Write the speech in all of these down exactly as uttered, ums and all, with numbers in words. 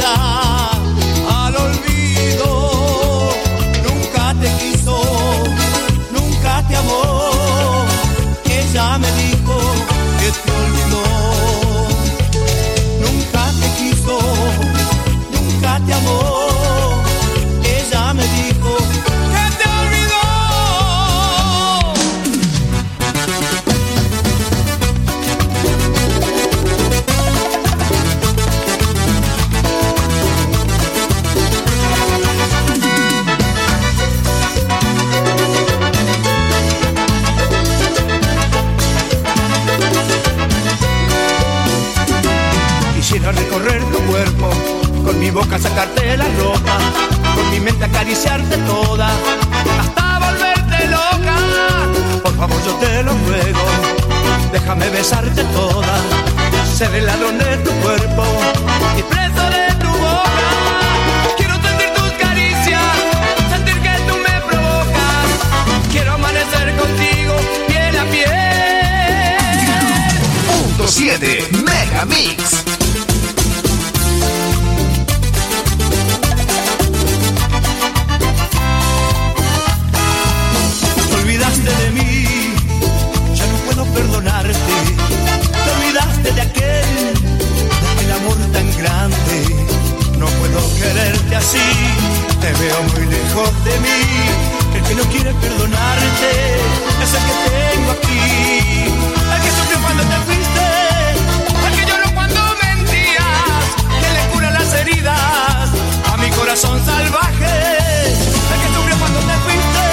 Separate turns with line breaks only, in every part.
vaya al olvido. Nunca te quiso, nunca te amó. Ella me dijo que te olvidó. Nunca te quiso, nunca te amó. Ella me dijo que te olvidó. Quisiera recorrer tu cuerpo, con mi boca sacarte la ropa, con mi mente acariciarte toda, hasta volverte loca. Por favor yo te lo ruego, déjame besarte toda, ser el ladrón de tu cuerpo y preso de tu boca. Quiero sentir tus caricias, sentir que tú me provocas. Quiero amanecer contigo piel a piel.
Punto siete Megamix.
De mí, ya no puedo perdonarte. Te olvidaste de aquel, de aquel amor tan grande. No puedo quererte así, te veo muy lejos de mí. El que no quiere perdonarte es el que tengo aquí. El que sufrió cuando te fuiste, el que lloró cuando mentías, que le cura las heridas a mi corazón salvaje. El que sufrió cuando te fuiste,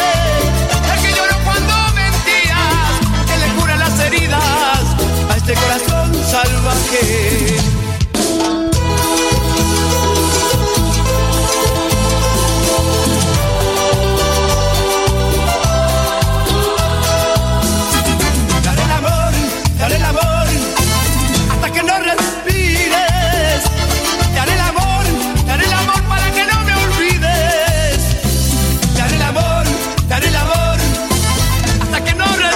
heridas a este corazón salvaje. Dale el amor, dale el amor, hasta que no respires. Dale el amor, dale el amor para que no me olvides. Dale el amor, dale el amor, hasta que no respires.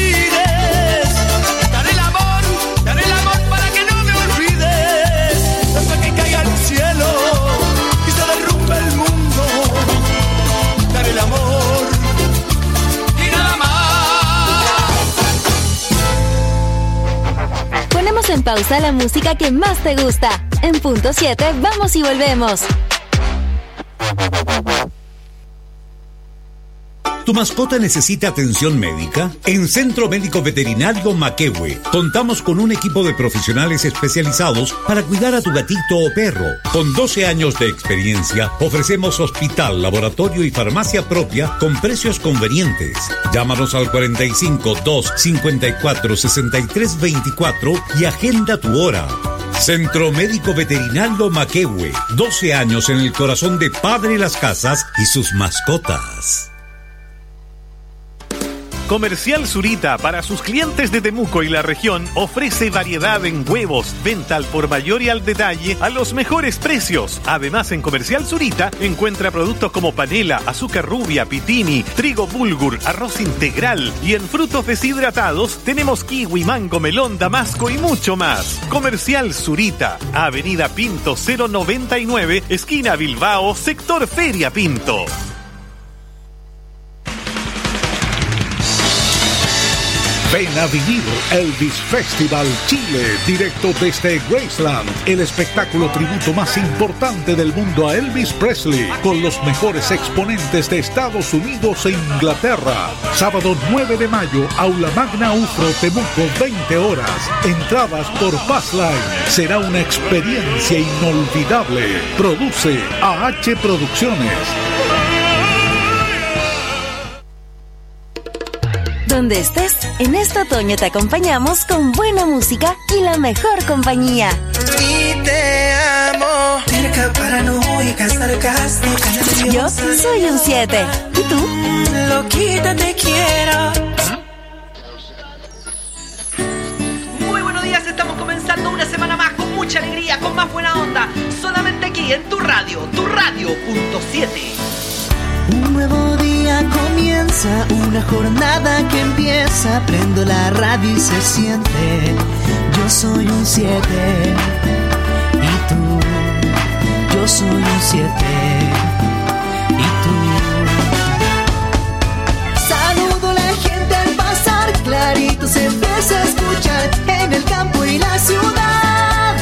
Ponemos en pausa la música que más te gusta. En punto siete, vamos y volvemos.
¿Tu mascota necesita atención médica? En Centro Médico Veterinario Maquehue contamos con un equipo de profesionales especializados para cuidar a tu gatito o perro. Con doce años de experiencia, ofrecemos hospital, laboratorio y farmacia propia con precios convenientes. Llámanos al cuarenta y cinco, dos cincuenta y cuatro, sesenta y tres veinticuatro y agenda tu hora. Centro Médico Veterinario Maquehue, doce años en el corazón de Padre Las Casas y sus mascotas.
Comercial Zurita, para sus clientes de Temuco y la región, ofrece variedad en huevos, venta al por mayor y al detalle a los mejores precios. Además, en Comercial Zurita encuentra productos como panela, azúcar rubia, pitini, trigo bulgur, arroz integral, y en frutos deshidratados tenemos kiwi, mango, melón, damasco y mucho más. Comercial Zurita, Avenida Pinto cero noventa y nueve, esquina Bilbao, sector Feria Pinto.
Ven a vivir Elvis Festival Chile, directo desde Graceland, el espectáculo tributo más importante del mundo a Elvis Presley, con los mejores exponentes de Estados Unidos e Inglaterra. Sábado nueve de mayo, Aula Magna Ufro, Temuco, veinte horas. Entradas por Passline. Será una experiencia inolvidable. Produce A H Producciones.
Donde estés, en este otoño te acompañamos con buena música y la mejor compañía.
Y te amo. Cerca, paranoica, sarcástica.
Yo soy un siete. ¿Y tú?
Loquita, te quiero.
Muy buenos días, estamos comenzando una semana más con mucha alegría, con más buena onda. Solamente aquí en tu radio, tu radio punto siete.
Un nuevo día comienza, una jornada que empieza. Prendo la radio y se siente. Yo soy un siete. Y tú, siete. Y tú. Saludo a la gente al pasar, clarito se empieza a escuchar en el campo y la ciudad.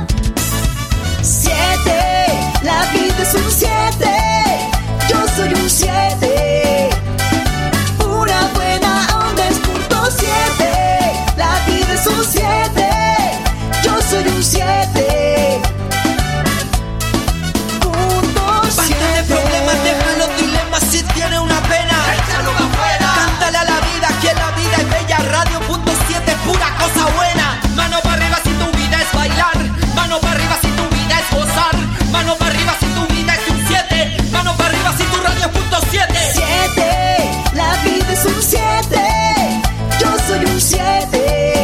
Siete, la vida es un siete, yo soy un siete. Una buena onda es punto siete, la vida es un siete, yo soy un siete. Punto siete.
Basta de problemas, deja los dilemas, si tiene una pena, échalo afuera. Cántale a la vida que la vida es bella, radio punto siete, pura cosa buena. Mano para arriba si tu vida es bailar, mano para arriba si tu vida es gozar, mano para arriba si tu vida es un siete, mano para arriba si tu radio es punto siete.
Siete, la vida es un siete, yo soy un siete.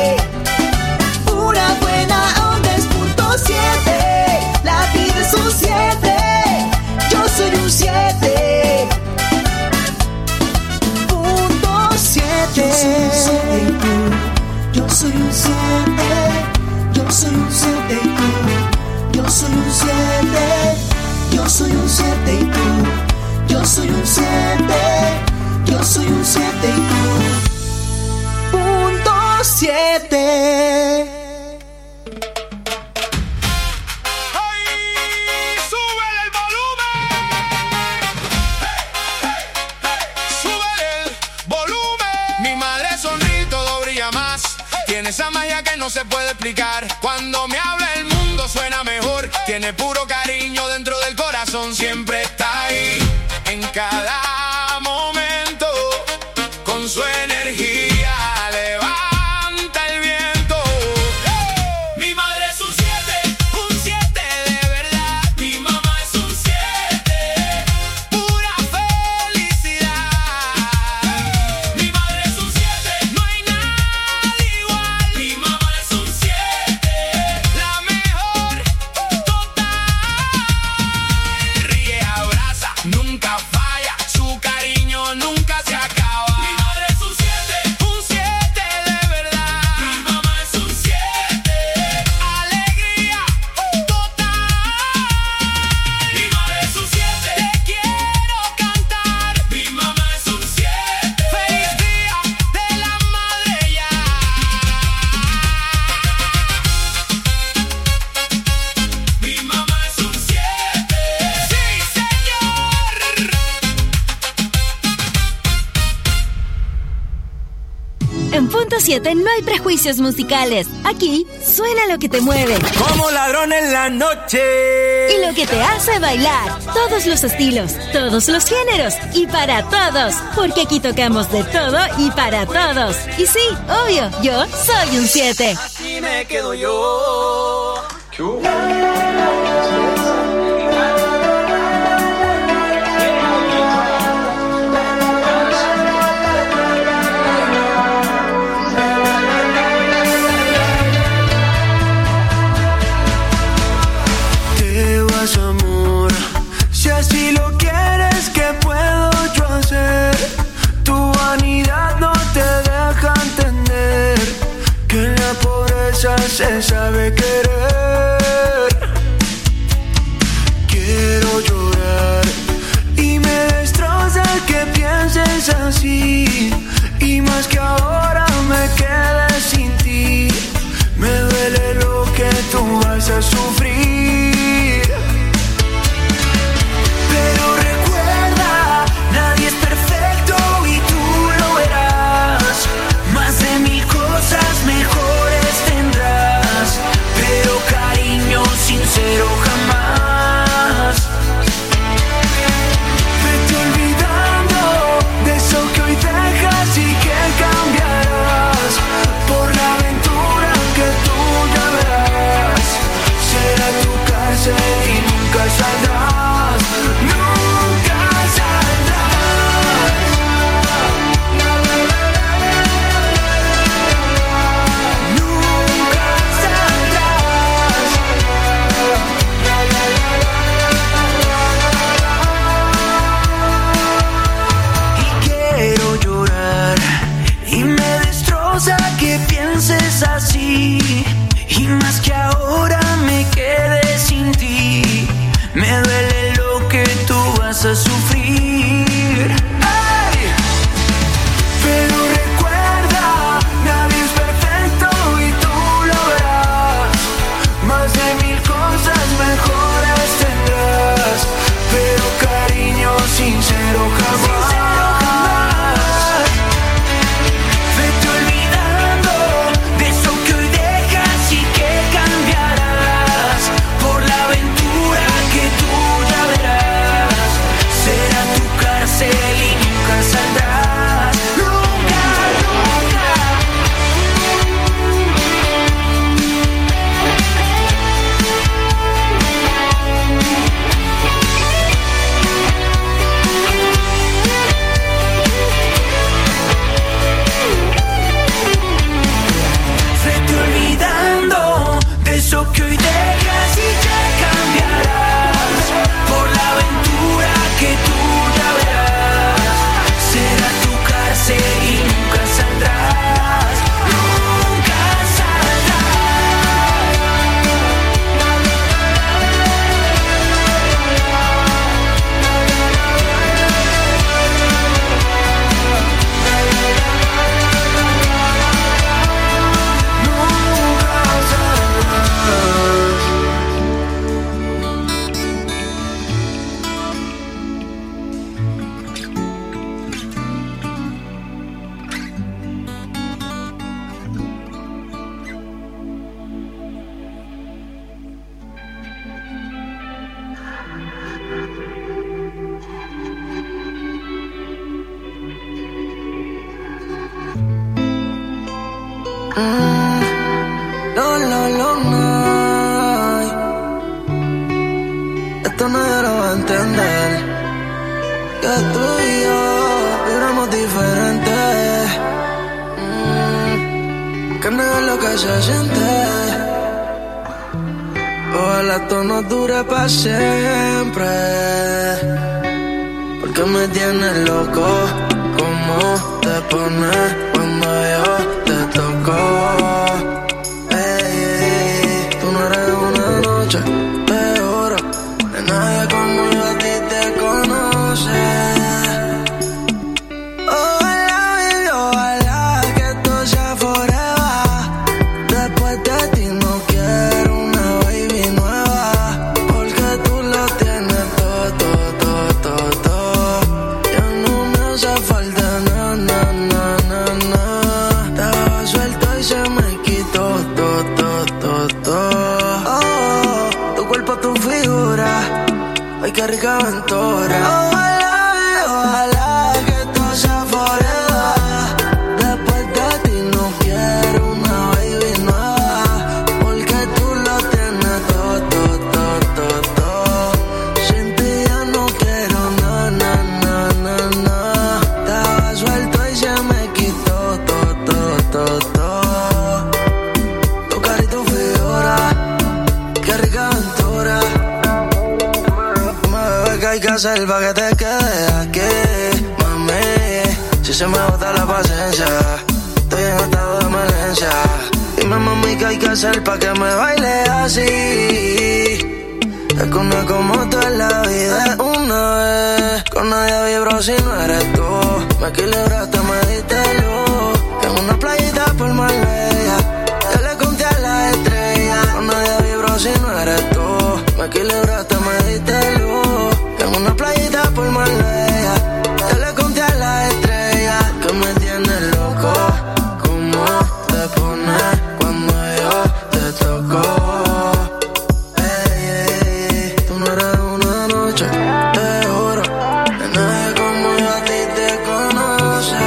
Una buena onda es punto siete, la vida es un siete, yo soy un siete. Punto siete. Yo soy un siete, yo soy un siete y tú. Yo soy un siete, yo soy un siete y tú. Yo soy un siete, yo soy un siete y tú. Punto siete.
Esa magia que no se puede explicar. Cuando me habla el mundo suena mejor. Tiene puro cariño dentro del corazón. Siempre está ahí, en cada momento. Con su energía levanta el viento. Mi madre es un siete, un siete de verdad. Mi mamá es un siete, pura felicidad. Mi madre es un siete, no hay nada igual. Mi mamá es un siete, la mejor total. Ríe, abraza, nunca falla. Su cariño nunca se acaba. Mi madre es un siete, un siete de verdad. Mi mamá es un siete, alegría total. Mi madre es un siete, te quiero cantar. Mi mamá es un siete, feliz día de la madre ya. Mi mamá es un siete, sí señor.
En punto siete no hay prejuicios musicales. Aquí suena lo que te mueve
Como ladrón en la noche.
y lo que te hace bailar. Todos los estilos, todos los géneros y para todos. Porque aquí tocamos de todo y para todos. Y sí, obvio, yo soy un siete.
Así me quedo yo.
Te vas, amor, si así lo quieres, ¿qué puedo yo hacer? Tu vanidad no te deja entender que en la pobreza se sabe querer. Quiero llorar y me destroza que pienses así, y más que ahora me quede sin ti. Me duele lo que tú vas a sufrir. Pero recuerda, nadie es perfecto y tú lo verás. Más de mil cosas mejores tendrás, pero cariño sincero jamás. Vete olvidando de eso que hoy dejas y que cambiarás por la aventura que tú ya verás. Será tu cárcel y nunca saldrás, nunca saldrás. Nunca saldrás. Y quiero llorar y me destroza que pienses así, y más que ahora me quedé sin ti. Me duele lo
hace sufrir. ¡Ay! Pero recuerda, nadie es perfecto y tú lo verás. Más de mil cosas mejores tendrás, pero cariño sincero jamás. Vete olvidando de eso que hoy dejas y que cambiarás por la aventura que tú ya verás. Será tu cárcel y nunca saldrás. Nunca, nunca. Vete olvidando de eso que hoy dejas y ya cambiarás por la aventura que tú ya verás. Será tu cárcel y nunca saldrás. Nunca no, no, no, no. Esto nadie lo va a entender. Que tú y yo vibramos diferente. Mm, que no es lo que se siente. Ojalá esto no dure para siempre. Porque me tienes loco. ¿Cómo te pones cuando yo te toco? Ey, tú no eres una noche de oro, de nadie como yo a ti te conoce. Ojalá, baby, ojalá que esto sea forever. Después de ti no quiero una baby nueva, porque tú lo tienes todo, todo, todo, todo, todo. Ya no me hace falta nada, nada, nada, nada. Estaba suelto y se me quitó todo, todo, todo, todo. Oh, tu cuerpo, tu figura, ay qué rica aventura. Ojalá, ojalá que esto sea forever. Después de ti no quiero una baby nueva, porque tú lo tienes todo, todo, todo, todo, todo. Sin ti ya no quiero nada, nada, nada, nada. Estaba suelto y se me quitó todo, todo, todo, todo. Tu cara y tu figura, qué rica aventura. Mami, ¿qué hay que hacer pa' que te quedes aquí? Mami, si se me agota la paciencia, estoy en estado de emergencia. Dime, mami, ¿qué hay que hacer pa' que me baile así? Es que una como tú en la vida es una vez. Con nadie vibro si no eres tú. Me equilibraste, me diste luz. En una playita por Marbella, yo le conté a la estrella. Con nadie vibro si no eres tú. Me equilibraste, me diste luz. En una playita por Marbella, yo le conté a la estrella. Que me tienes loco. ¿Cómo te pones cuando yo te toco? Ey, ey, tú no eres una noche de oro, de nadie como yo a ti te conoce.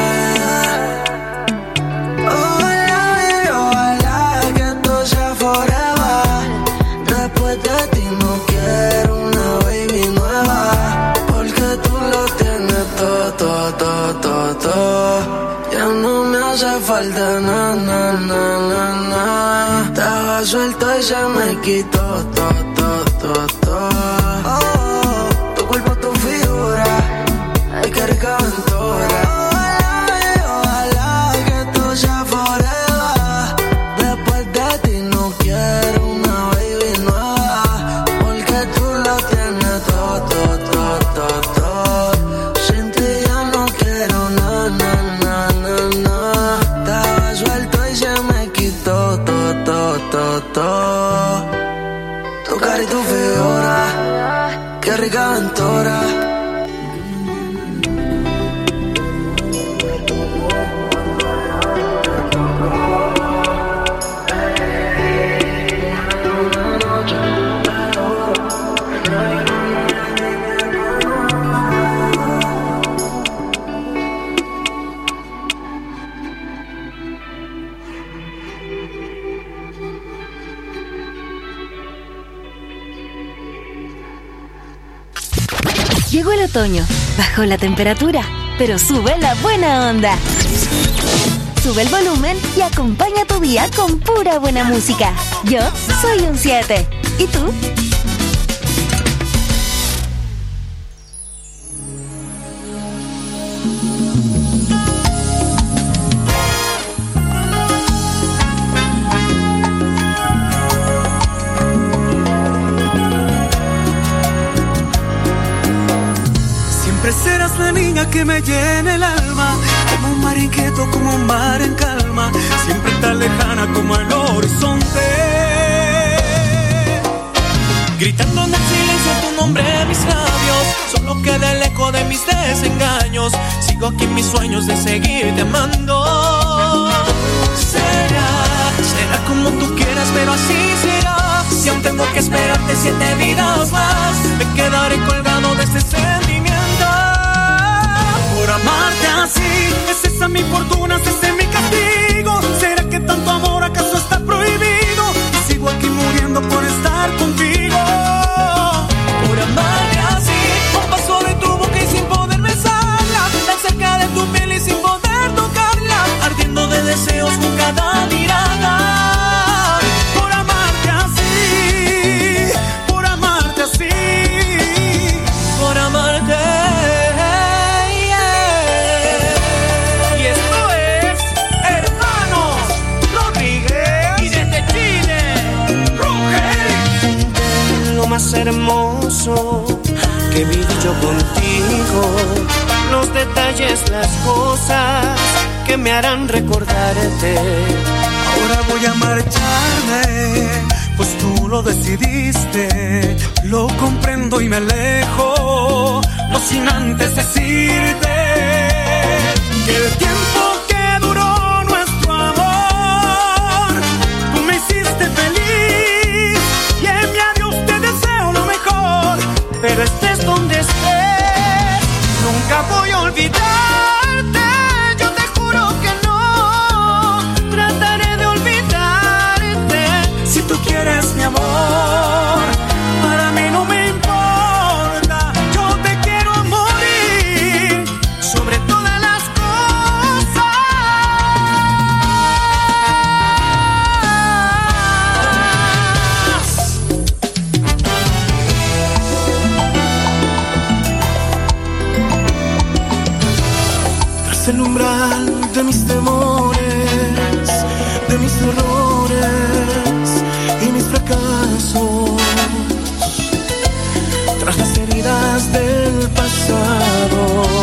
Ojalá, baby, ojalá que esto sea forever. Después de ti no quiero una baby nueva, porque tú lo tienes todo, todo, todo, todo, todo. Ya no me hace falta nada, nada, nada, nada. Estaba suelto y se me quitó todo, todo, todo, todo. Oh, tu cuerpo, tu figura, ay qué rica aventura. Ojalá, baby, ojalá que esto sea forever. Después de ti no quiero una baby nueva, porque tú lo tienes todo, todo, todo, todo, todo. qué rica aventura.
Llegó el otoño, bajó la temperatura, pero sube la buena onda. Sube el volumen y acompaña tu día con pura buena música. Yo soy un siete. ¿Y tú?
Serás la niña que me llena el alma, como un mar inquieto, como un mar en calma, siempre tan lejana como el horizonte. Gritando en el silencio tu nombre en mis labios, solo queda el eco de mis desengaños. Sigo aquí en mis sueños de seguirte amando. Será, será como tú quieras, pero así será. Si aún tengo que esperarte siete vidas más, me quedaré colgado de este sentimiento. Por amarte así, es esa mi fortuna, es ese mi castigo. ¿Será que tanto amor acaso está prohibido? Y sigo aquí muriendo por estar contigo. Por amarte así, a un paso de tu boca y sin poder besarla, tan cerca de tu piel y sin poder tocarla, ardiendo de deseos con cada mirada. Por amarte así, por amarte así, por amarte. Más hermoso que viví yo contigo, los detalles, las cosas que me harán recordarte. Ahora voy a marcharme, pues tú lo decidiste. Lo comprendo y me alejo, no sin antes decirte que el tiempo que duró nuestro amor, tú me hiciste feliz y en mi adiós te deseo lo mejor. Pero estés donde estés, nunca voy a olvidarte. Yo te juro que no trataré de olvidarte. Si tú quieres mi amor, para mí no me importa. Yo te quiero morir sobre todas las cosas. Tras el umbral de mis temores, de mis errores y mis fracasos, tras las heridas del pasado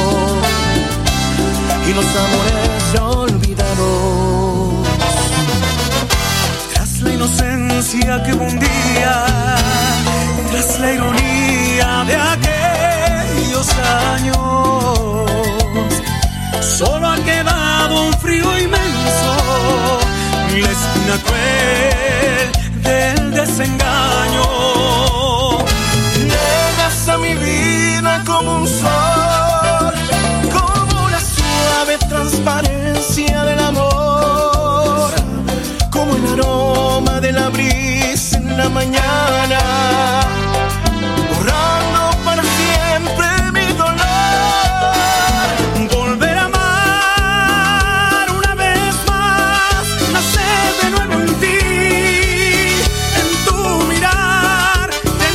y los amores ya olvidados, tras la inocencia que hubo un día, tras la ironía de aquellos años, solo ha quedado un frío inmenso, la espina cruel del desengaño. Llegas a mi vida como un sol, como la suave transparencia del amor, como el aroma de la brisa en la mañana, borrando para siempre mi dolor. Volver a amar una vez más, nacer de nuevo en ti, en tu mirar,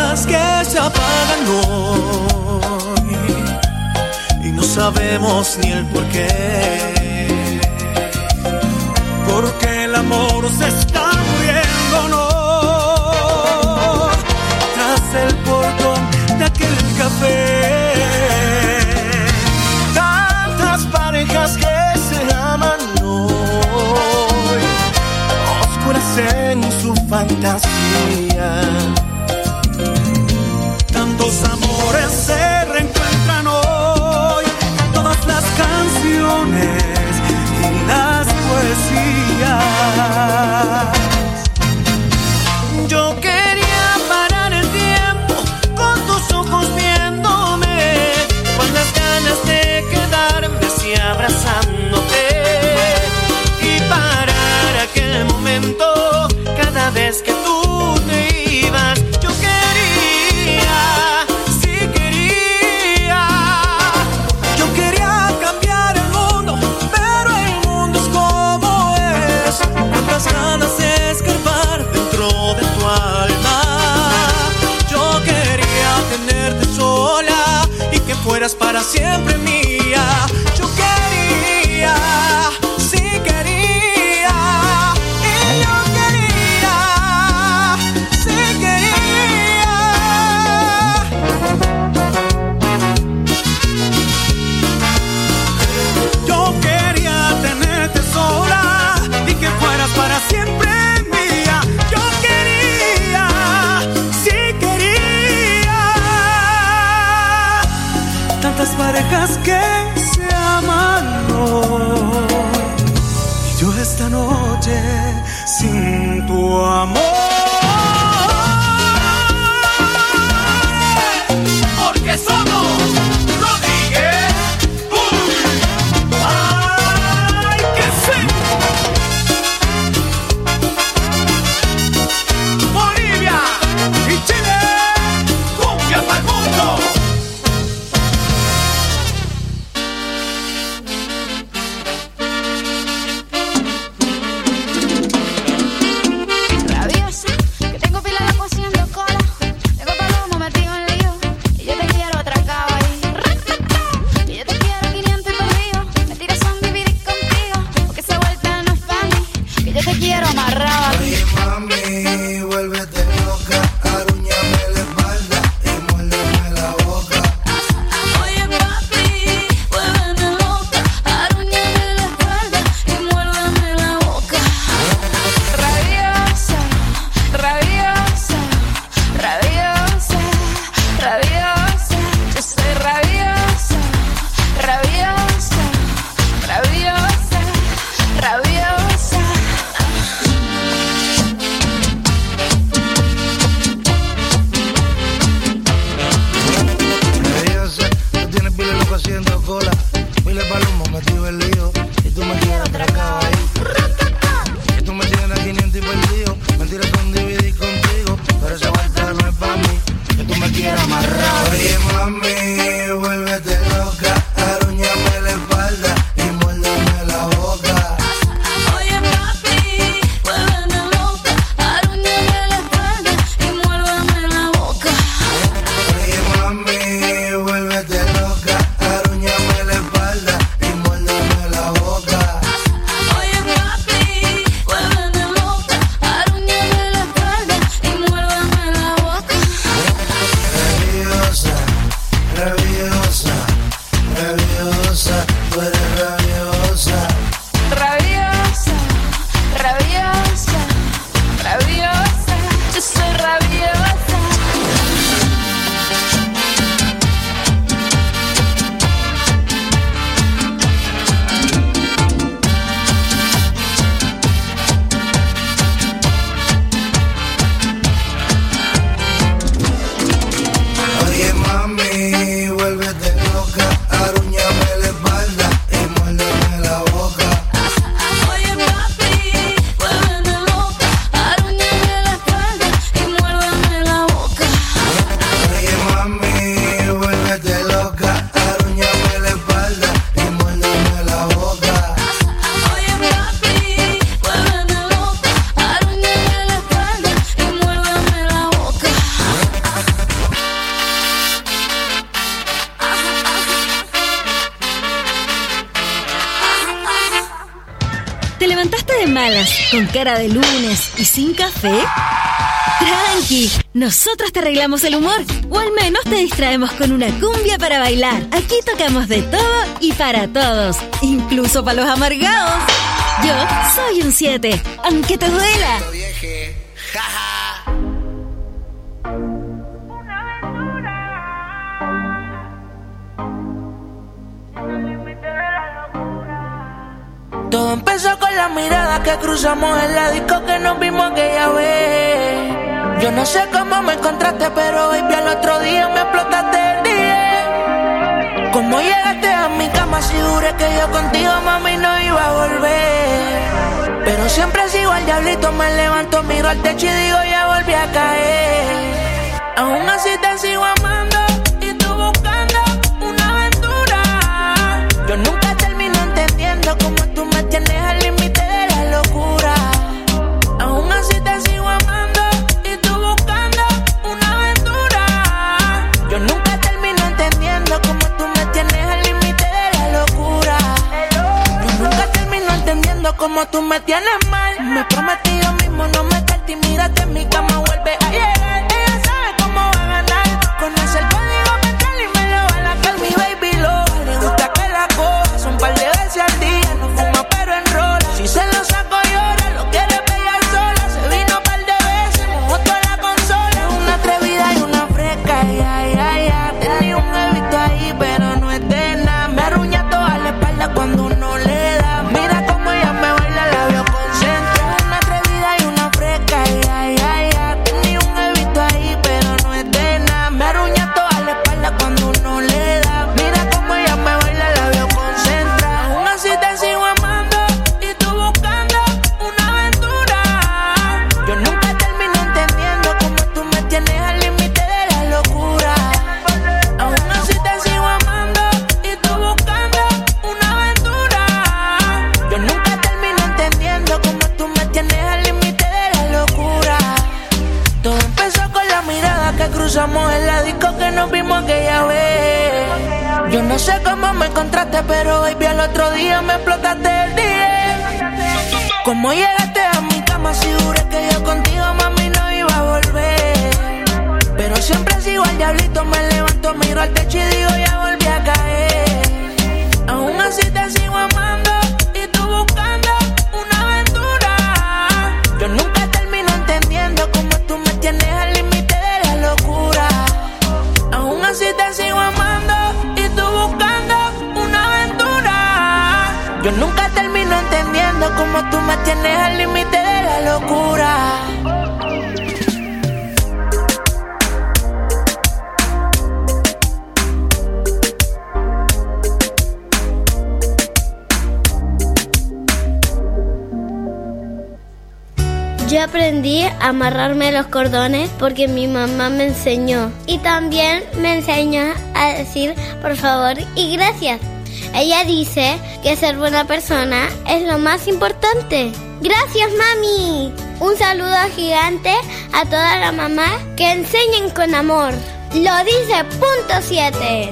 parejas que se apagan hoy y no sabemos ni el porqué, porque el amor se está muriendo, no, tras el portón de aquel café. Tantas parejas que se aman hoy, oscuras en su fantasía. Tantos amores se reencuentran hoy, todas las canciones y las poesías. Yo quería parar el tiempo con tus ojos viéndome, con las ganas de quedarme así abrazándote y parar aquel momento cada vez que tú te ibas. Yo quería, sí quería, yo quería cambiar el mundo, pero el mundo es como es. Cuántas ganas de escarbar dentro de tu alma. Yo quería tenerte sola y que fueras para siempre mía. Yo quería, sí quería, y yo quería, sí quería. Yo quería tenerte sola y que fueras para siempre mía. Yo quería, sí quería. Tantas parejas que se aman hoy, y yo esta noche sin tu amor. Porque somos Rodríguez. Uy. Ay, que sí. Bolivia y Chile, cumbia para el mundo.
Rabiosa, que tengo pila de agua haciendo cola. Tengo palomo metido en lío y yo te quiero atracado ahí. Y yo te quiero quinientos y perdido. Me tiras son dividir contigo, porque esa vuelta no es para mí. Que yo te quiero amarrado aquí.
Oye, mami, vuélvete loca, arúñame la espalda y muérdeme la boca.
Oye papi, vuélveme loca, arúñame la espalda y muérdeme la boca. Rabiosa, rabiosa, rabiosa, rabiosa. Yo soy rabiosa, rabiosa, rabiosa, rabiosa.
Rabiosa, tú tienes pile loco haciendo cola, pile palomo metido en lío y tú me quieres atracado ahí. Que tú me tienes a quinientos y perdido, mentiras son dividir contigo, pero esa vuelta no es para mí, que tú me quieres amarrado. Oye mami, vuélvete loca, arúñame la espalda y muérdeme la boca.
Oye papi, vuélveme loca, arúñame la espalda y muérdeme la boca.
Oye mami, vuélvete loca, arúñame la espalda y muérdeme la boca.
Oye papi, vuélveme loca, arúñame la espalda y muérdeme la boca.
Rabiosa, rabiosa.
malas, con cara de lunes y sin café? Tranqui, nosotros te arreglamos el humor, o al menos te distraemos con una cumbia para bailar. Aquí tocamos de todo y para todos, incluso para los amargados. Yo soy un siete, aunque te duela.
Todo empezó con la mirada que cruzamos en la disco que nos vimos aquella vez. Yo no sé cómo me encontraste, pero baby al otro día me explotaste el día. Cómo llegaste a mi cama, si juré que yo contigo, mami, no iba a volver. Pero siempre sigo al diablito, me levanto, miro al techo y digo ya volví a caer. Aún así te sigo amando y tú buscando una aventura. Yo nunca termino entendiendo cómo tú me tienes al límite de la locura. Aún así te sigo amando y tú buscando una aventura. Yo nunca termino entendiendo cómo tú me tienes al límite de la locura. Yo nunca termino entendiendo cómo tú me tienes mal. Me prometí yo mismo no meterte y mírate en mi cama, vuelve a llegar. Ella sabe cómo va a ganar. Conoce el código mental y me lo va a lacar. Mi baby lo le gusta que la coja. Son un par de veces al día, no fuma pero enrola. Si se lo saco llora, lo quiere pegar sola. Se vino un par de veces, mojó toda la consola. Es una atrevida y una fresca, ay, ay, ay, ay. Tenía un bebito ahí, pero no es de nada. Me arruña toda la espalda cuando uno le da. Mira cómo ella me baila, la veo concentrada. Es una atrevida y una fresca, ay, ay, ay, ay. Tenía un bebito ahí, pero no es de nada. Me arruña toda la espalda cuando uno le da. Mira cómo ella me baila, la veo concentrada. Aún así te sigo amando y tú buscando una aventura. Yo nunca termino entendiendo cómo tú me tienes al límite de la locura. Aún así te sigo amando y tú buscando una aventura. Yo nunca termino entendiendo cómo tú me tienes al límite de la locura. Todo empezó con la mirada que cruzamos en la disco que nos vimos aquella vez. Yo no sé cómo me encontraste, pero baby al otro día me explotaste el día. Cómo llegaste a mi cama, si juré que yo contigo, mami, no iba a volver. Pero siempre sigo al diablito, me levanto, miro al techo y digo ya volví a caer. Aún así te sigo amando y tú buscando una aventura. Yo nunca termino entendiendo cómo tú me tienes al límite de la locura. Aún así te sigo amando y tú buscando una aventura. Yo nunca termino entendiendo cómo tú me tienes al límite de la locura.
Yo aprendí a amarrarme los cordones porque mi mamá me enseñó. Y también me enseñó a decir por favor y gracias. Ella dice que ser buena persona es lo más importante. ¡Gracias, mami! Un saludo gigante a todas las mamás que enseñen con amor. Lo dice punto siete.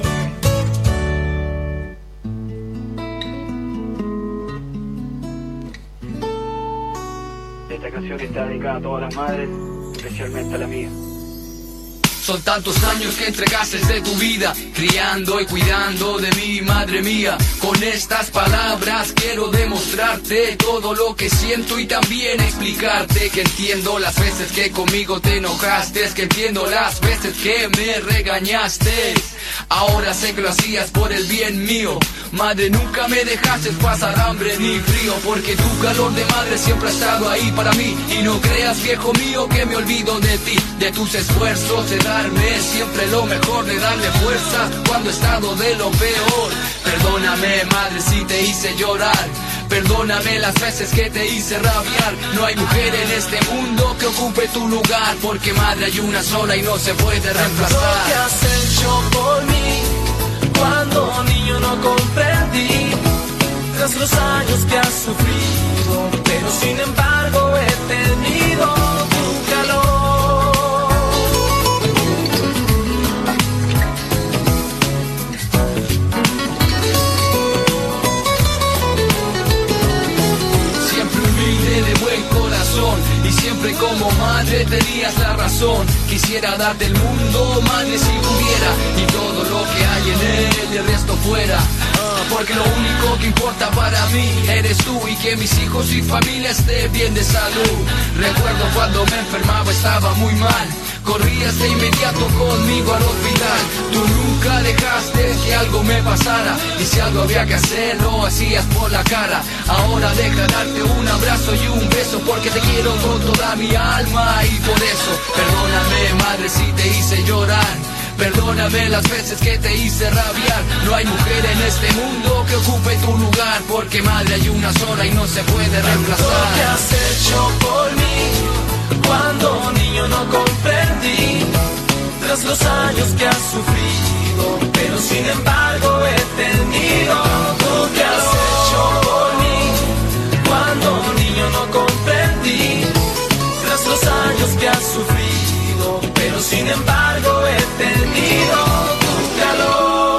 Esta canción está dedicada a todas las madres, especialmente a la mía.
Son tantos años que entregaste de tu vida, criando y cuidando de mí, madre mía. Con estas palabras quiero demostrarte todo lo que siento y también explicarte que entiendo las veces que conmigo te enojaste, que entiendo las veces que me regañaste. Ahora sé que lo hacías por el bien mío. Madre, nunca me dejaste pasar hambre ni frío, porque tu calor de madre siempre ha estado ahí para mí. Y no creas, viejo mío, que me olvido de ti, de tus esfuerzos, de darme siempre lo mejor, de darle fuerza cuando he estado de lo peor. Perdóname, madre, si te hice llorar. Perdóname las veces que te hice rabiar. No hay mujer en este mundo que ocupe tu lugar, porque madre hay una sola y no se puede reemplazar.
Lo que has hecho por mí, cuando niño no comprendí, tras los años que has sufrido, pero sin embargo he tenido tu calor.
quisiera darte el mundo, madre, si pudiera, y todo lo que hay en él y el resto fuera. Porque lo único que importa para mí eres tú, y que mis hijos y familia estén bien de salud. Recuerdo cuando me enfermaba, estaba muy mal, corrías de inmediato conmigo al hospital. Tú nunca dejaste que algo me pasara, y si algo había que hacer lo hacías por la cara. Ahora deja darte un abrazo y un beso, porque te quiero con toda mi alma, y por eso perdóname, madre, si te hice llorar. Perdóname las veces que te hice rabiar. No hay mujer en este mundo que ocupe tu lugar, porque madre hay una sola y no se puede reemplazar.
Lo que has hecho por mí, cuando niño no comprendí, tras los años que has sufrido, pero sin embargo he tenido. Lo que has hecho por mí, cuando niño no comprendí, tras los años que has sufrido, pero sin embargo he tenido tu calor.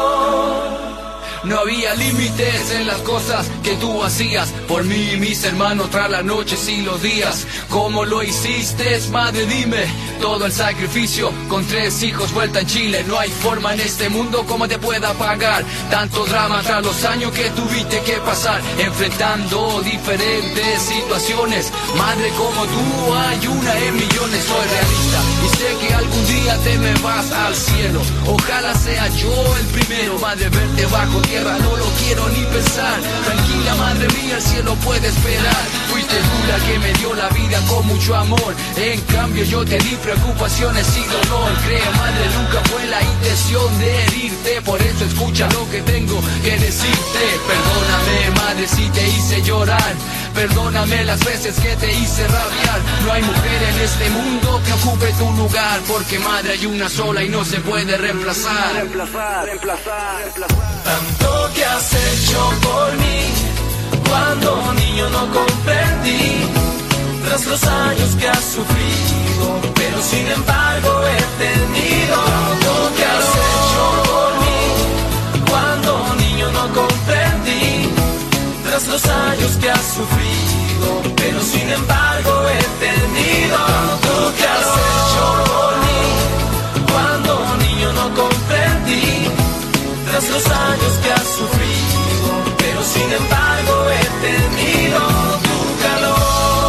No había límites en las cosas que tú hacías por mí y mis hermanos tras las noches y los días. ¿Cómo lo hiciste, madre? Dime. Todo el sacrificio con tres hijos, vuelta en Chile. No hay forma en este mundo como te pueda pagar tanto drama tras los años que tuviste que pasar enfrentando diferentes situaciones. Madre como tú hay una en millones. Soy realista y sé que algún día te me vas al cielo. Ojalá sea yo el primero. Madre, verte bajo tierra no lo quiero ni pensar. Tranquila, madre mía, el cielo puede esperar. Fuiste tú la que me dio la vida con mucho amor. En cambio yo te di preocupaciones y dolor. Cree, madre, nunca fue la intención de herirte. Por eso escucha lo que tengo que decirte. Perdóname, madre, si te hice llorar. Perdóname las veces que te hice rabiar. No hay mujer en este mundo que ocupe tu lugar, porque madre hay una sola y no se puede reemplazar.
Reemplazar, reemplazar, reemplazar.
Tanto que has hecho por mí, cuando niño no comprendí, tras los años que has sufrido, pero sin embargo he tenido. Tanto que has hecho por mí, cuando niño no comprendí, tras los años que has sufrido, pero sin embargo he tenido. Tanto que has hecho por mí, cuando niño no comprendí, tras los años que has sufrido, pero sin embargo he tenido tu calor.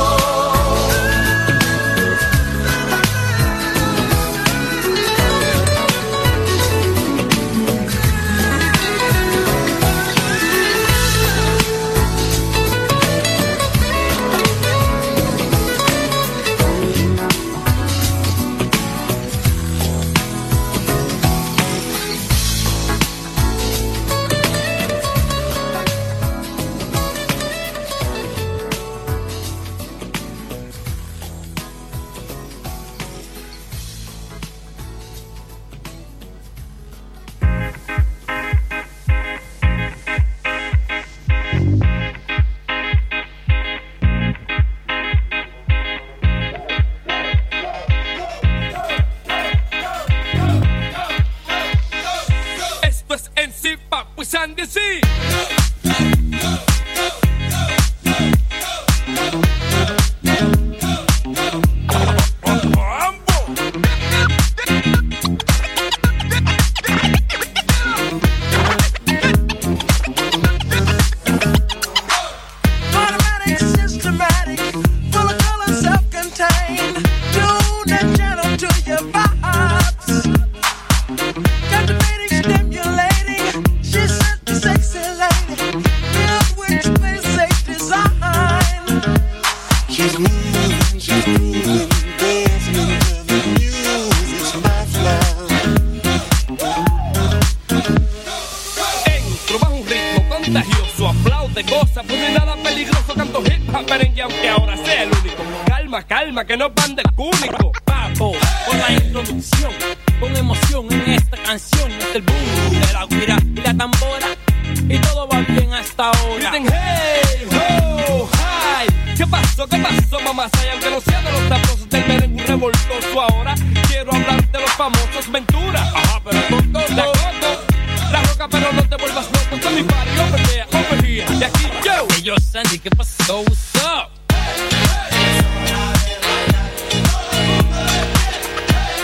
Que no van del cúnico, papo, con la introducción, con emoción en esta canción, es el boom de la guira y la tambora, y todo va bien hasta ahora. Dicen hey, ho, hi, ¿qué pasó, qué pasó, mamá? Y aunque no sea de los sabrosos del merengue revoltoso, ahora quiero hablar de los famosos Ventura. Ajá, pero con todo, la coco, la roca, pero no te vuelvas loco, con mi party, over there, over here, de aquí yo. Hey, yo, Sandy, ¿qué pasó? What's up?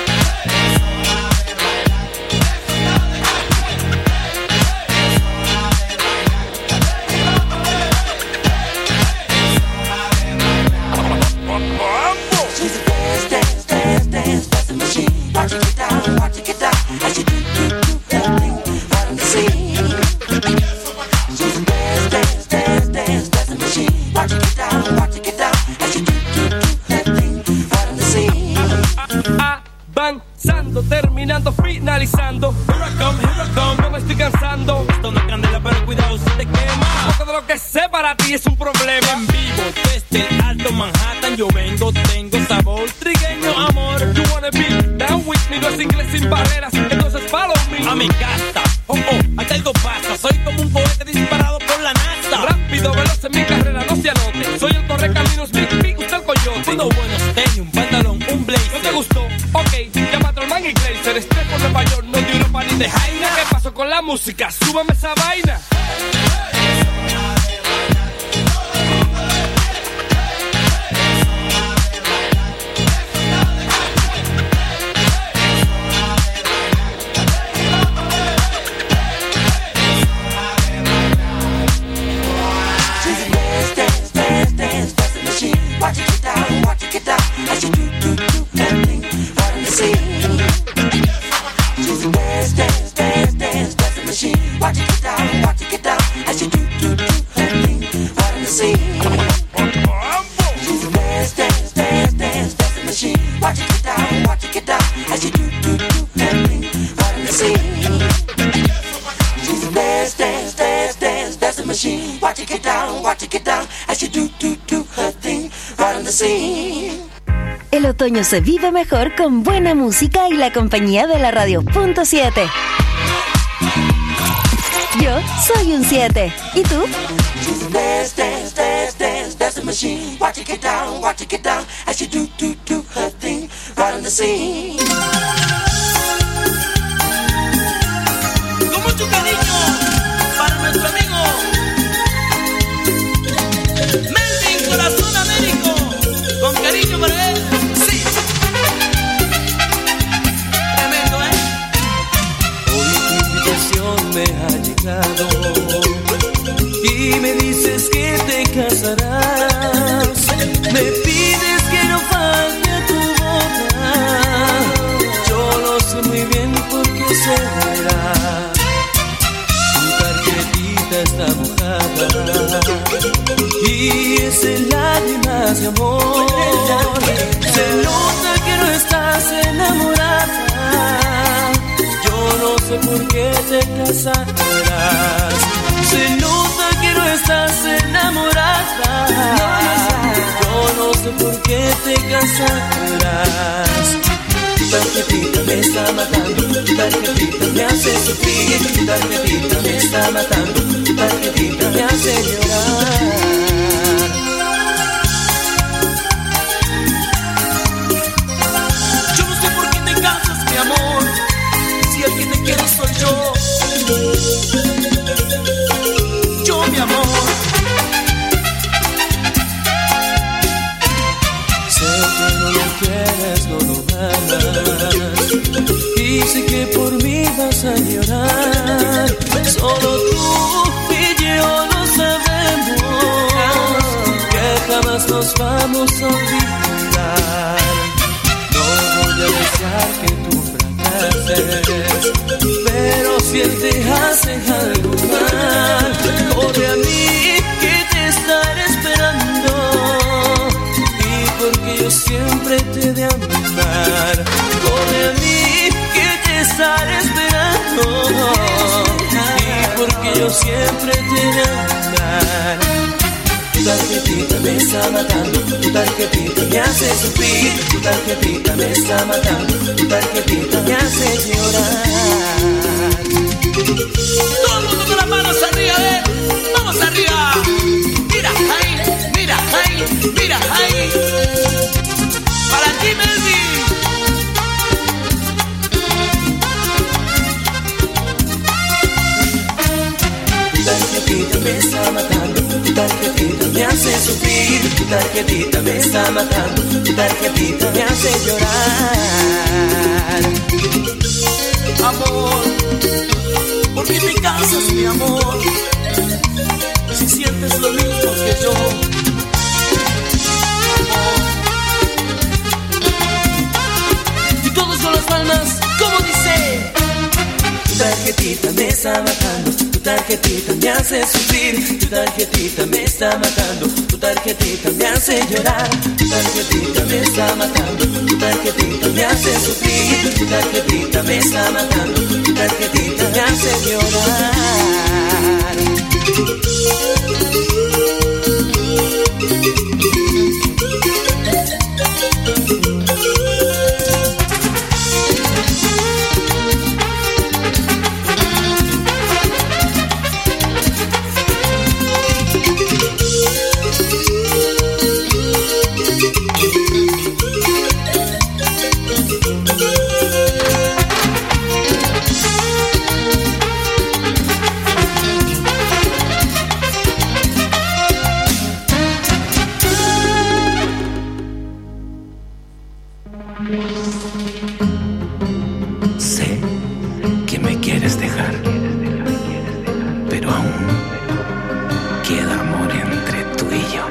down, watch it get down as you do, do, do that thing right on the scene. She's a dance, dance, dance, dance, dancing machine. Watch it get down, watch it get down as you do, do, do that thing right on the scene.
Avanzando, terminando, finalizando. Here I come, here I come, no me estoy cansando. Esto no es candela, pero cuidado si te quema. Porque de lo que sé para ti es un problema. En vivo, desde el Alto Manhattan, yo vengo, tengo sabor trigueño, amor. You wanna be down with me, no es inglés sin barreras, entonces follow me. A mi casa, oh oh, aquí algo pasa. Soy como un cohete disparado por la NASA. Rápido, veloz en mi carrera, no se anote. Soy el correcaminos, Big Big, usted el coyote. Unos buenos tenis, un pantalón, un blazer. ¿No te gustó? Ok, llama a Trollman y Glazer. Estoy por Nueva York, no de Europa ni de Jaina. ¿Qué pasó con la música? Súbame esa vaina.
Watch it get down, watch it get down as you do, do, do that thing right on the scene. She's a dance, dance, dance, dance, dancing machine. Watch it get down, watch it get down as you do, do, do that thing right on the scene. She's a dance, dance, dance, dance, dancing machine. Watch it get down, watch it get down as you do, do, do that thing right on the scene. She's a dance, dance, dance, dance, dancing machine. Watch it get down, watch it get down as you do, do, do her thing.
El otoño se vive mejor con buena música y la compañía de la radio punto siete. Yo soy un siete. ¿Y tú?
Dance, dance, dance, dance, dance the machine. Watch it get down, watch it get down as you do, do, do her thing right on the scene.
Con mucho cariño para nuestro amigo Melvin Corazón Américo. Con cariño para él, sí. Tremendo, ¿eh?
Hoy tu invitación me ha llegado y me dices que te casarás. Me pides que no falte a tu boda. Yo lo sé muy bien porque será. Tu tarjetita está mojada y es en lágrimas de amor. Se nota que no estás enamorada. Yo no sé por qué te casarás. Se nota que no estás enamorada. Yo no sé por qué te casarás. Tu tarjetita me está matando, tu tarjetita me hace sufrir, tu tarjetita me está matando, tu tarjetita me hace llorar.
Mi amor, si el que te quiere soy yo. Yo, mi amor.
Sé que no lo quieres, no lo amas. Y sé que por mí vas a llorar. Solo tú y yo lo sabemos, que jamás nos vamos a olvidar. No voy a desear que tú fracases, pero si él te hace algo mal, corre a mí que te estaré esperando. Y porque yo siempre te he de amar, corre a mí que te estaré esperando. Y porque yo siempre te he de amar. Tu tarjetita me está matando, tu tarjetita me hace sufrir, tu tarjetita me está matando, tu tarjetita me hace llorar.
Todo el mundo con las manos arriba, ¿eh? Vamos arriba. Mira ahí, mira ahí, mira ahí. Para ti, Melvin.
Tu tarjetita me está matando, tu tarjetita me hace sufrir, tu tarjetita me está matando, tu tarjetita me hace llorar.
Amor, ¿por qué te cansas, mi amor? Si sientes lo mismo que yo.
Y todos con las palmas.
tarjetita me está matando, tu tarjetita me hace sufrir, tu tarjetita me está matando, tu tarjetita me hace llorar, tu tarjetita me está matando, tu tarjetita me hace sufrir, tu tarjetita me está matando, tu tarjetita me hace llorar.
Sé que me quieres dejar, pero aún queda amor entre tú y yo.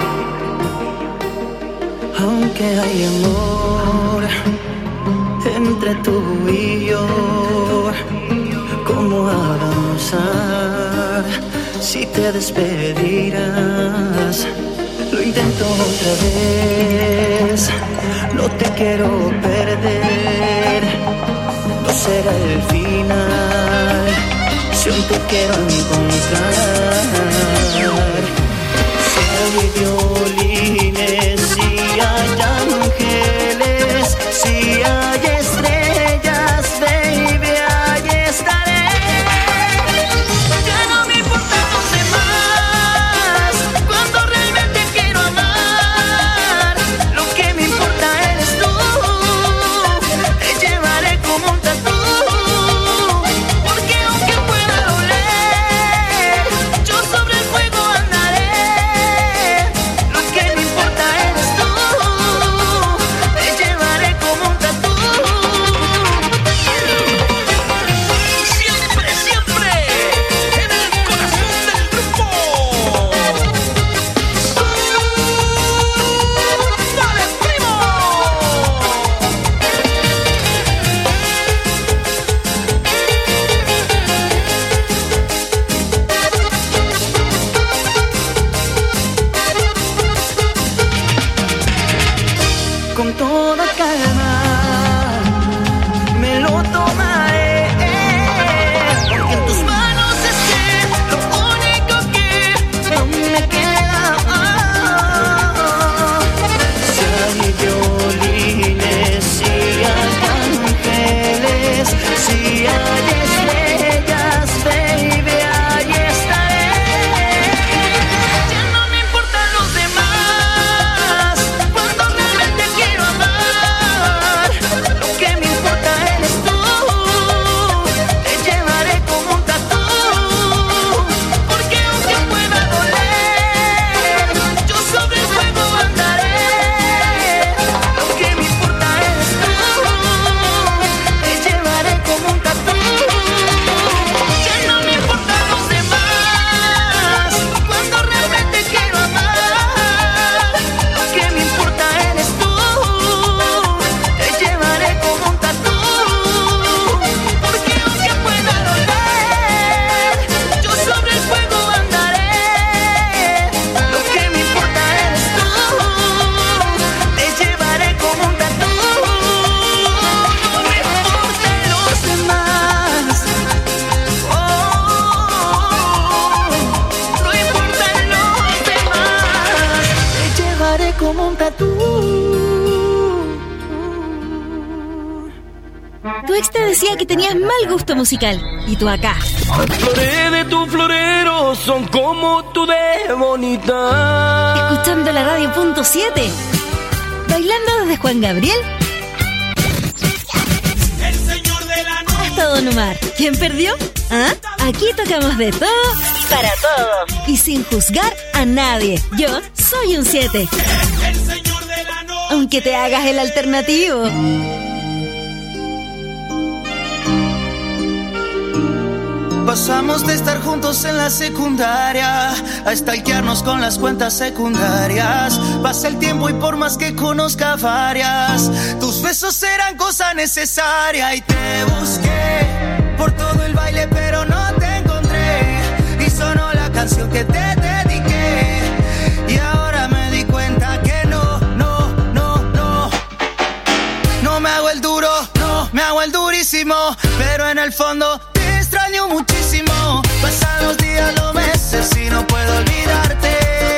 Aunque hay amor entre tú y yo, ¿cómo avanzar si te despedirás? Lo intento otra vez, no te quiero perder, no será el final, si aún te quiero encontrar. Si hay violines, si hay ángeles, si hay estrellas, baby, ahí estaré. Ya no me importan los demás, cuando realmente quiero amar. Lo que me importa eres tú, te llevaré como un tatú, porque aunque pueda doler, yo sobre el fuego andaré. Lo que me importa eres tú, te llevaré como un tatú. Siempre, siempre en el corazón del grupo. ¡Dale, primo! Con toda calma me lo tomaré, porque en tus manos esté lo único que no me queda. Si hay violines, si hay ángeles, si hay estrellas, baby, ahí estaré. Ya no me importan los demás, cuando realmente quiero amar. Lo que me importa eres tú, te llevaré como un tatú, porque aunque pueda doler, yo sobre el fuego andaré. Lo que me importa eres tú, te llevaré como un tatú. Ya no me importan los demás, cuando realmente quiero amar. Lo que me importa eres tú, te llevaré como un tatú, porque aunque pueda doler, yo sobre el fuego andaré. Lo que me importa eres tú, te llevaré como un tatú. No me importan los demás, oh, no importan los demás, te llevaré como un tatú.
Tu ex te decía que tenías mal gusto musical. Y tú acá,
Flores de tu florero son como tú de bonita.
escuchando la radio punto siete. Bailando desde Juan Gabriel hasta Don Omar. ¿Quién perdió? ¿Ah? Aquí tocamos de todo y para todos. Y sin juzgar a nadie. Yo soy un siete. Aunque te hagas el alternativo.
Pasamos de estar juntos en la secundaria a stalkearnos con las cuentas secundarias. Pasa el tiempo y por más que conozca varias, tus besos eran cosa necesaria. Y te busqué por todo el valle
que te dediqué. Y ahora me di cuenta que no, no, no, no. No me hago el duro, no me hago el durísimo, pero en el fondo te extraño muchísimo. Pasan los días, los meses y no puedo olvidarte.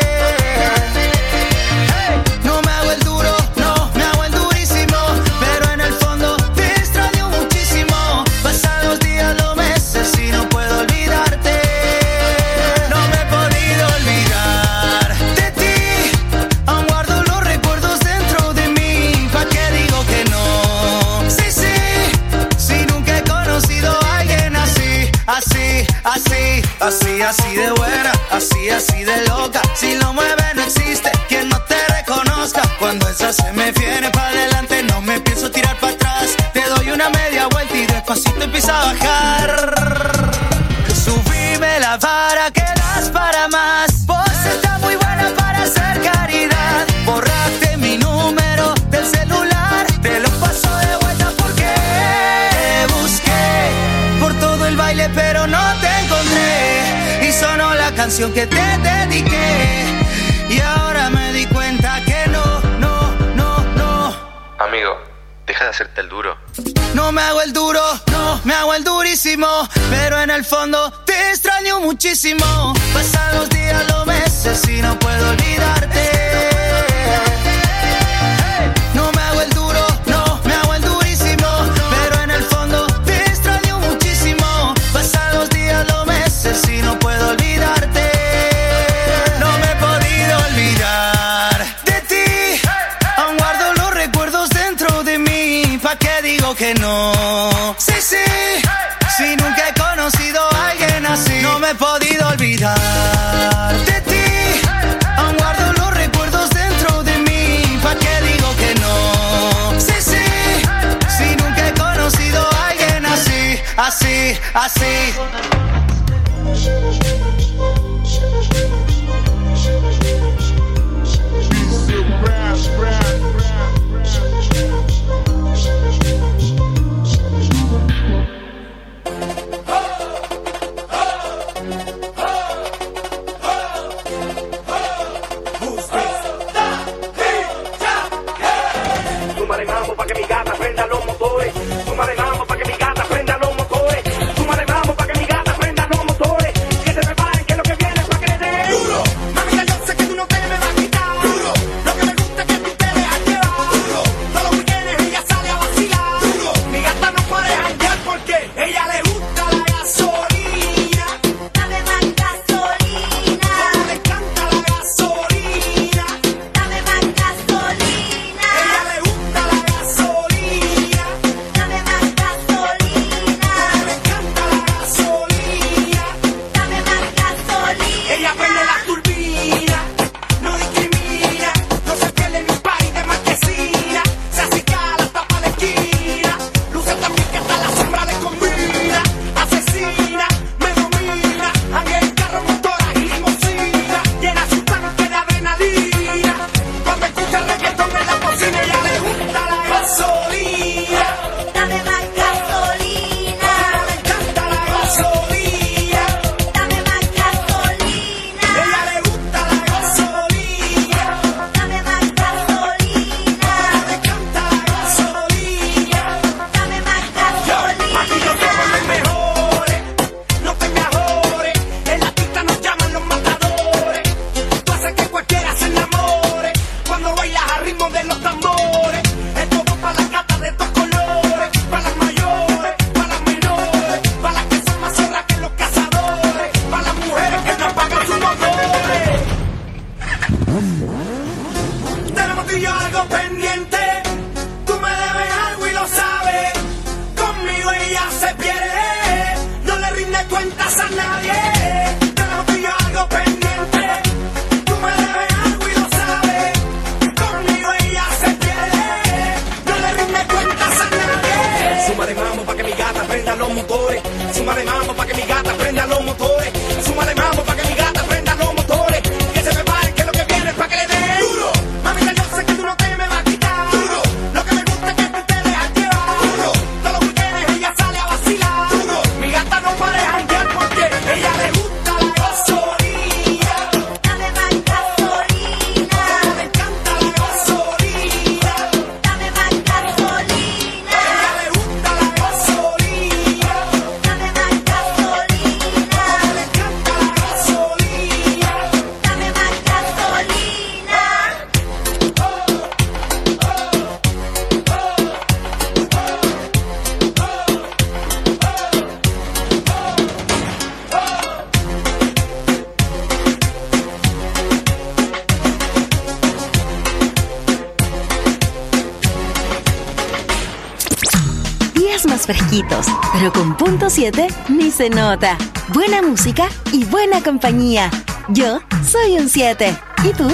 No me hago el duro, no me hago el durísimo, pero en el fondo te extraño muchísimo. Pasan los días, los meses y no puedo olvidarte. No me he podido olvidar de ti, aún guardo los recuerdos dentro de mí. ¿Pa' qué digo que no? Sí, sí, si nunca he conocido a alguien así, así, así, así, así de buena, así, así de loca. Si lo mueve no existe quien no te reconozca. Cuando esa se me viene pa' adelante, no me pienso tirar pa' atrás. Te doy una media vuelta y despacito empieza a bajar. Subime la vara que das para más. Vos estás muy buena para hacer caridad. Borraste mi número del celular, te lo paso de vuelta porque busqué por todo el baile pero no te encontré. Y sonó la canción que te dediqué. Y ahora me di cuenta que no, no, no, no.
Amigo, deja de hacerte el duro.
No me hago el duro, no me hago el durísimo, pero en el fondo te extraño muchísimo. Pasan los días, los meses y no puedo olvidarte. No me hago el duro, no me hago el durísimo, pero en el fondo te extraño muchísimo. Pasan los días, los meses y no puedo olvidarte. No me he podido olvidar de ti, aún guardo los recuerdos dentro de mí. ¿Pa' qué digo que no? Sí, sí, si nunca he conocido a alguien así. No me he podido olvidar de ti, aún guardo los recuerdos dentro de mí. ¿Pa' qué digo que no? Sí, sí, si nunca he conocido a alguien así, así, así.
Súmale mambo pa' que mi gata prenda los motores. Súmale mambo pa' que mi gata prenda los motores. Súmale mambo pa' que mi gata prenda los motores. Que se preparen que lo que viene es pa' que le den duro. Mamita, yo sé que tú no te me vas a quitar duro. Lo que me gusta es que tú te dejas llevar duro. Todos los weekends ella sale a vacilar duro. Mi gata no puede janguear porque ella le gusta la gasolina. Dame más gasolina. Como le encanta la gasolina. Dame más gasolina. Ella le gusta la gasolina. Dame más gasolina. Como le encanta la gasolina. Dame más gasolina. Ella prende la turbina, no discrimina, no se pierde en un party de marquesina. Se acicala hasta pa' la esquina, luce también que hasta la sombra le combina. Asesina, me domina, anda en carro, motora y limosina. Llena su tanque de adrenalina, cuando escucha el reggaetón en la cocina. Ella le gusta la gasolina. Dame más gasolina. Le encanta la gasolina. Dame más gasolina. Ella le gusta la gasolina. Dame más gasolina. Le encanta la gasolina. Dame más gasolina. Aquí no somos los mejores, no te me ajores. En la pista nos llaman los matadores. Tú haces que cualquiera se enamore cuando bailas al ritmo de los tambores. Es todo para las gatas de estos colores, para las mayores, para las menores, para las que son más zorras que los cazadores, para las mujeres que no apagan sus motores. Tenemos tú y yo algo pendiente. Tú me debes algo y lo sabes. Conmigo ella se pierde, no le rinde cuentas a nadie. Tenemos tú y yo algo pendiente. Tú me debes algo y lo sabes. Conmigo ella se pierde, no le rinde cuentas a nadie. Súmale mambo pa' que mi gata prenda los motores. Súmale mambo pa' que mi gata prenda los motores. Súmale mambo pa' que mi gata prenda los motores. Que se preparen que lo que viene es pa' que le den duro. Mamita, yo sé que tú no te me vas a quitar duro. Lo que me gusta es que tú te dejas llevar duro. Todos los weekends ella sale a vacilar duro. Mi gata no puede janguear porque ella le gusta la gasolina.
más fresquitos, pero con punto siete ni se nota. Buena música y buena compañía. Yo soy un siete. ¿Y tú?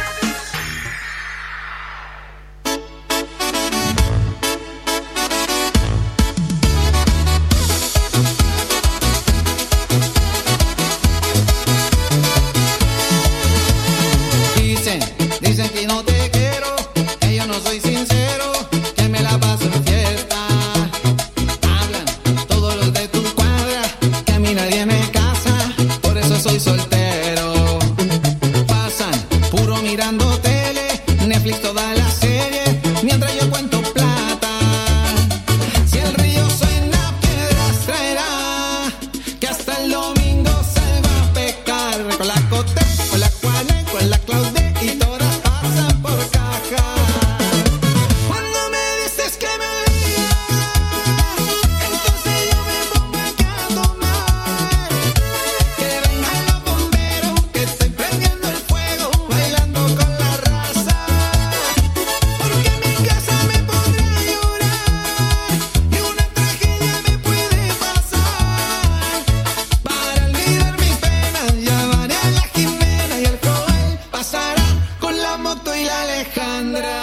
Dicen, dicen que no te quiero, que yo no soy sincero, que me la paso en fiesta. Hablan todos los de tu cuadra, que a mí nadie me casa, por eso soy soltero. Pasan puro mirando tele, Netflix todas las series, mientras yo cuento plata. Si el río suena, piedras traerá, que hasta el domingo salgo a pescar. Con la Cote, con la Juane, con la Claude y todas pasan por caja. Cuando me dices que me olvidas, entonces yo me pongo aquí a tomar. Que vengan los bomberos, que estoy prendiendo el fuego, bailando con la raza. Porque en mi casa me pondré a llorar y una tragedia me puede pasar. Para olvidar mis penas, llamaré a la Jimena y el Joel pasará con la moto y la Alejandra.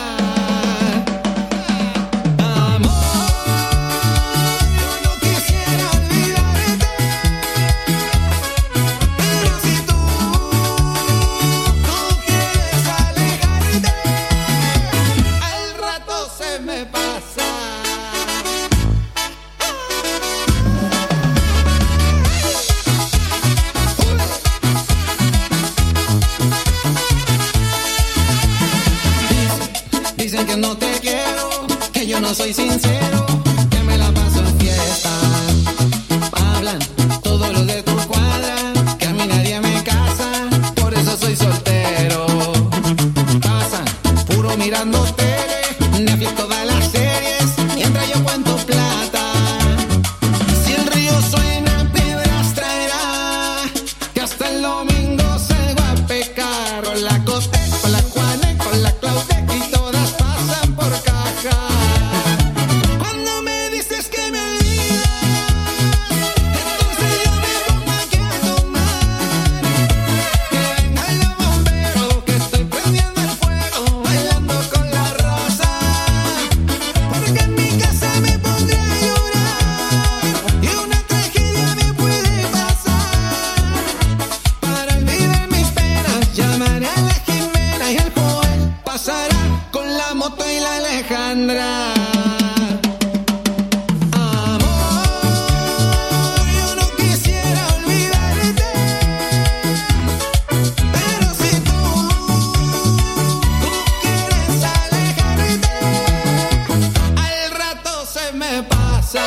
Amor, yo no quisiera olvidarte, pero si tú, tú quieres alejarte, al rato se me pasa. Dicen que no te quiero, que yo no soy sincero, que me la paso en fiesta. Hablan todos los de tu cuadra, que a mí nadie me casa, por eso soy soltero. Pasan puro mirando tele, Netflix todas las series, mientras yo cuento plata. Si el río suena, piedras traerá, que hasta el domingo salgo a pescar. Con la Cote, con la Juane, con la Claude y todas pasan por caja. Cuando me dices que me olvidas, entonces yo me pongo aquí a tomar. Que vengan los bomberos, que estoy prendiendo el fuego, bailando con la raza. Porque en mi casa me pondré a llorar y una tragedia me puede pasar. Para olvidar mis penas, llamaré a la Jimena y el Joel pasará con la moto y la Alejandra. Amor, yo no quisiera olvidarte, pero si tú, tú quieres alejarte, al rato se me pasa.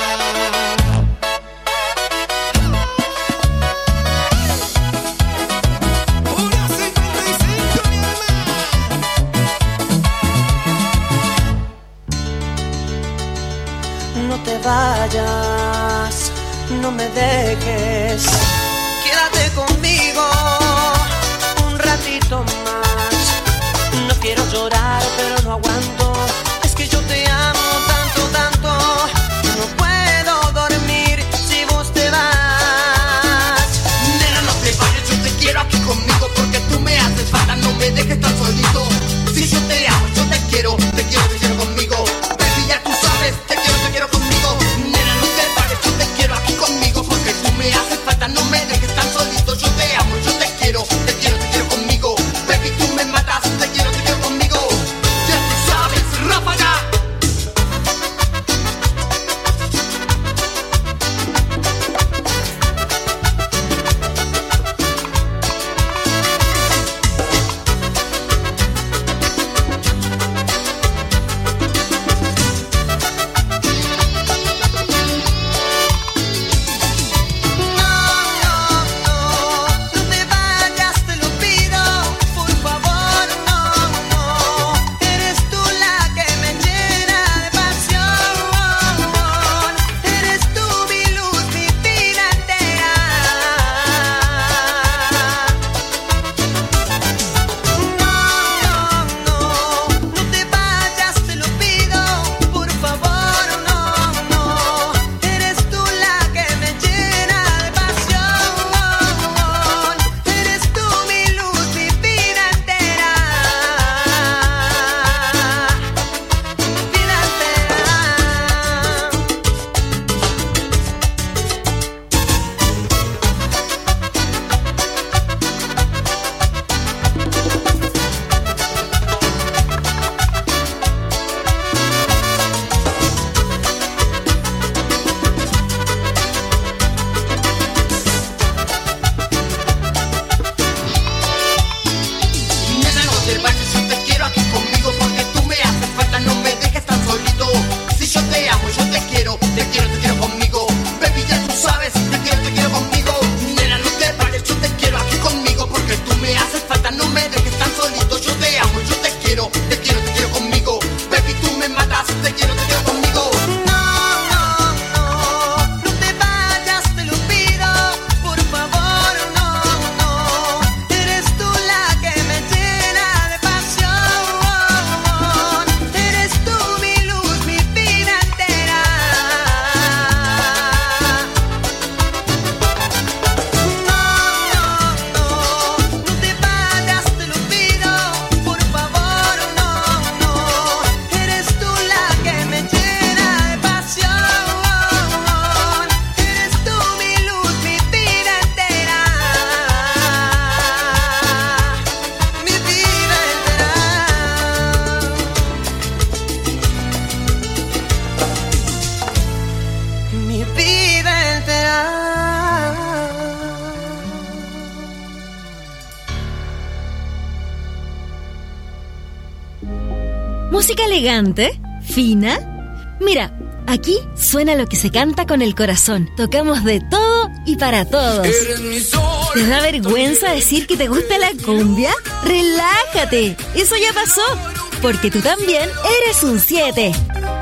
Una cincuenta y cinco, mi
No te vayas, no me dejes. Quédate conmigo un ratito más. No quiero llorar, pero no aguanto. Es que yo te amo tanto, tanto. No puedo dormir si vos te vas.
Nena, no te vayas, yo te quiero aquí conmigo, porque tú me haces falta, no me dejes tan solito. Si yo te amo, yo te quiero, te quiero, te quiero conmigo. Baby, ya tú sabes, te quiero, te quiero conmigo. Nena, no te vayas, yo te quiero aquí conmigo, porque tú me haces falta, no me dejes tan solito. Yo te amo, yo te quiero, te quiero, te quiero conmigo. Baby, tú me matas, te quiero, te quiero conmigo. Ya tú sabes,
¿Música elegante? ¿Fina? Mira, aquí suena lo que se canta con el corazón. Tocamos de todo y para todos. ¿Te da vergüenza decir que te gusta la cumbia? ¡Relájate! Eso ya pasó, porque tú también eres un siete.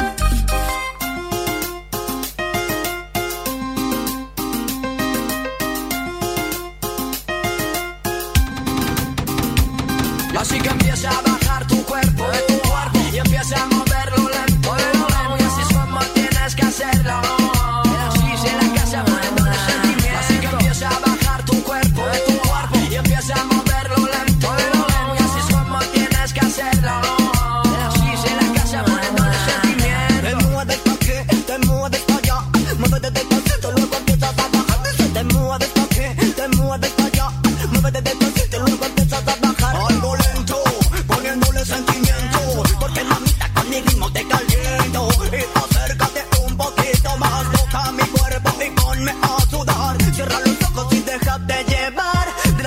Así que empieza a bajar tu cuerpo de tu cuerpo y empieza a moverlo lento, lento, y así es como tienes que hacerlo. Así se la casa poniendo de sentimiento. Así que empieza a bajar tu cuerpo de tu cuerpo y empieza a moverlo lento, lento, y así es como tienes que hacerlo. Así se la casa poniendo de sentimiento.
Te mueves pa' aquí, te mueves pa' allá, muévete despacito, luego empiezas a bajar. Te mueves pa' aquí, te mueves pa' allá, muévete despacito, luego empiezas a bajar. Algo lento, poniéndole sentimiento, porque mamita con mi ritmo te caliento. Y acércate un poquito más, toca mi cuerpo y ponme